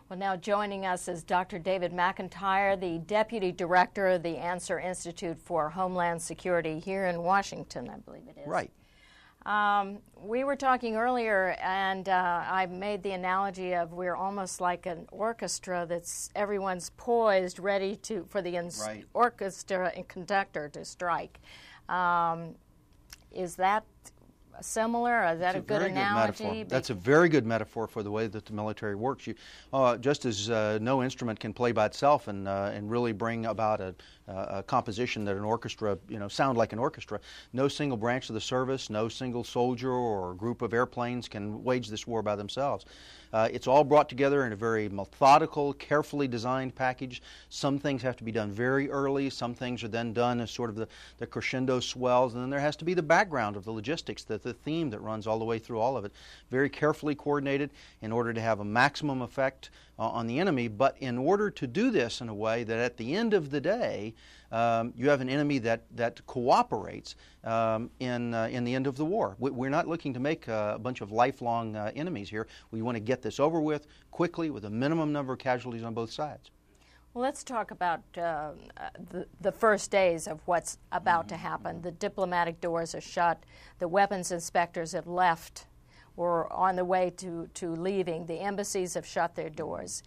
Well, now joining us is Dr. David McIntyre, the Deputy Director of the Answer Institute for Homeland Security here in Washington, I believe it is. Right. We were talking earlier, and I made the analogy of we're almost like an orchestra that's everyone's poised, ready for the orchestra and conductor to strike. Is that similar? Is that a good analogy? That's a very good metaphor for the way that the military works. Just as no instrument can play by itself and really bring about a composition that an orchestra, sound like an orchestra, no single branch of the service, no single soldier or group of airplanes can wage this war by themselves. It's all brought together in a very methodical, carefully designed package. Some things have to be done very early. Some things are then done as sort of the crescendo swells. And then there has to be the background of the logistics, the theme that runs all the way through all of it. Very carefully coordinated in order to have a maximum effect on the enemy. But in order to do this in a way that at the end of the day, you have an enemy that cooperates in the end of the war. We're not looking to make a bunch of lifelong enemies here. We want to get this over with quickly with a minimum number of casualties on both sides. Well, let's talk about the first days of what's about to happen. The diplomatic doors are shut. The weapons inspectors have left or on the way to leaving. The embassies have shut their doors.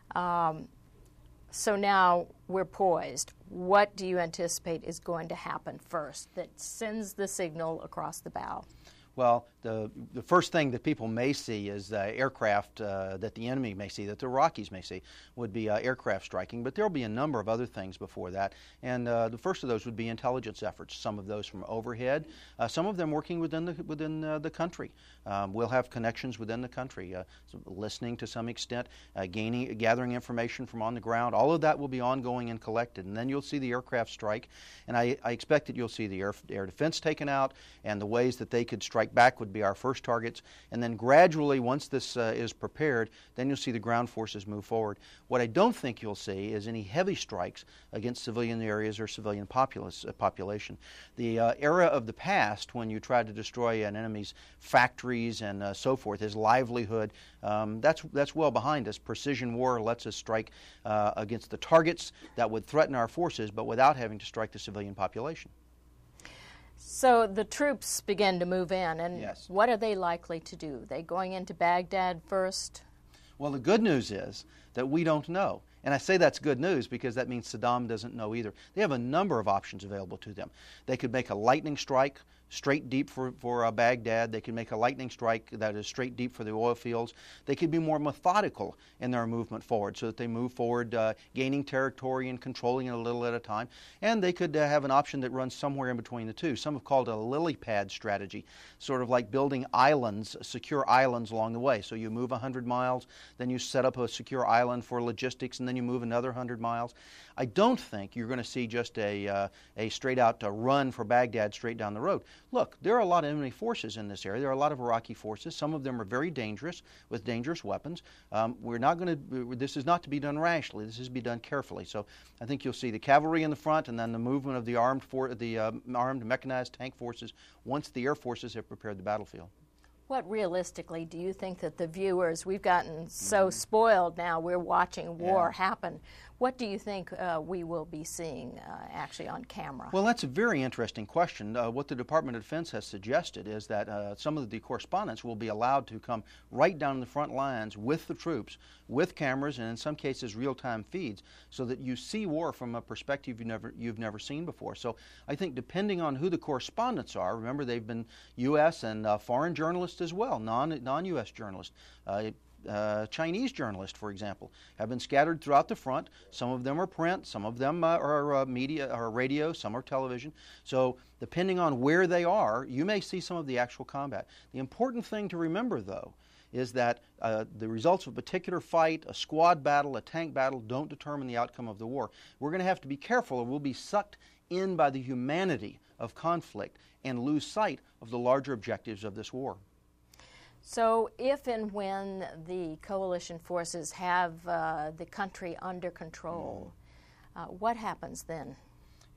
So now we're poised. What do you anticipate is going to happen first that sends the signal across the bow? Well, the first thing that people may see is aircraft that the enemy may see, that the Iraqis may see, would be aircraft striking. But there will be a number of other things before that. And the first of those would be intelligence efforts, some of those from overhead, some of them working within the country. We'll have connections within the country, listening to some extent, gathering information from on the ground. All of that will be ongoing and collected. And then you'll see the aircraft strike. And I expect that you'll see the air defense taken out, and the ways that they could strike back would be our first targets. And then gradually, once this is prepared, then you'll see the ground forces move forward. What I don't think you'll see is any heavy strikes against civilian areas or civilian population. The era of the past, when you tried to destroy an enemy's factories and so forth, his livelihood, that's well behind us. Precision war lets us strike against the targets that would threaten our forces, but without having to strike the civilian population. So the troops begin to move in, and yes. What are they likely to do? Are they going into Baghdad first? Well, the good news is that we don't know. And I say that's good news because that means Saddam doesn't know either. They have a number of options available to them. They could make a lightning strike straight deep for Baghdad. They could make a lightning strike that is straight deep for the oil fields. They could be more methodical in their movement forward so that they move forward, gaining territory and controlling it a little at a time. And they could have an option that runs somewhere in between the two. Some have called it a lily pad strategy, sort of like building islands, secure islands along the way. So you move 100 miles, then you set up a secure island for logistics, and then you move another 100 miles. I don't think you're going to see just a straight-out run for Baghdad straight down the road. Look, there are a lot of enemy forces in this area. There are a lot of Iraqi forces. Some of them are very dangerous with dangerous weapons. This is not to be done rashly. This is to be done carefully. So I think you'll see the cavalry in the front, and then the movement of the armed mechanized tank forces once the air forces have prepared the battlefield. What realistically do you think that the viewers, we've gotten so spoiled now, we're watching war happen. What do you think we will be seeing actually on camera? Well, that's a very interesting question. What the Department of Defense has suggested is that some of the correspondents will be allowed to come right down the front lines with the troops, with cameras, and in some cases real-time feeds, so that you see war from a perspective you've never seen before. So I think depending on who the correspondents are, remember they've been U.S. and foreign journalists as well, non-U.S. journalists. Chinese journalists, for example, have been scattered throughout the front. Some of them are print, some of them are media or radio, some are television. So depending on where they are, you may see some of the actual combat. The important thing to remember, though, is that the results of a particular fight, a squad battle, a tank battle, don't determine the outcome of the war. We're going to have to be careful, or we'll be sucked in by the humanity of conflict and lose sight of the larger objectives of this war. So if and when the coalition forces have the country under control, what happens then?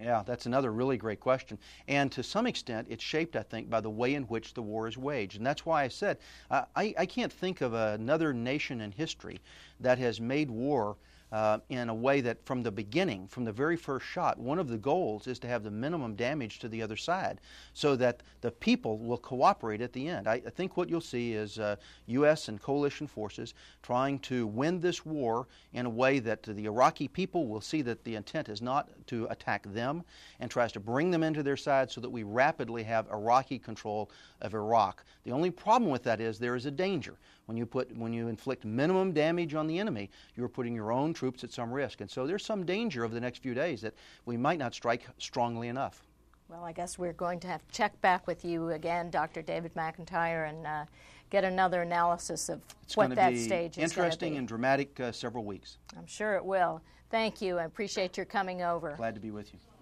Yeah, that's another really great question. And to some extent, it's shaped, I think, by the way in which the war is waged. And that's why I said I can't think of another nation in history that has made war in a way that from the beginning, from the very first shot, one of the goals is to have the minimum damage to the other side so that the people will cooperate at the end. I think what you'll see is U.S. and coalition forces trying to win this war in a way that the Iraqi people will see that the intent is not to attack them and tries to bring them into their side so that we rapidly have Iraqi control of Iraq. The only problem with that is there is a danger. When you inflict minimum damage on the enemy, you're putting your own troops at some risk. And so there's some danger over the next few days that we might not strike strongly enough. Well, I guess we're going to have to check back with you again, Dr. David McIntyre, and get another analysis of what that stage is going to be. Interesting and dramatic several weeks. I'm sure it will. Thank you. I appreciate your coming over. Glad to be with you.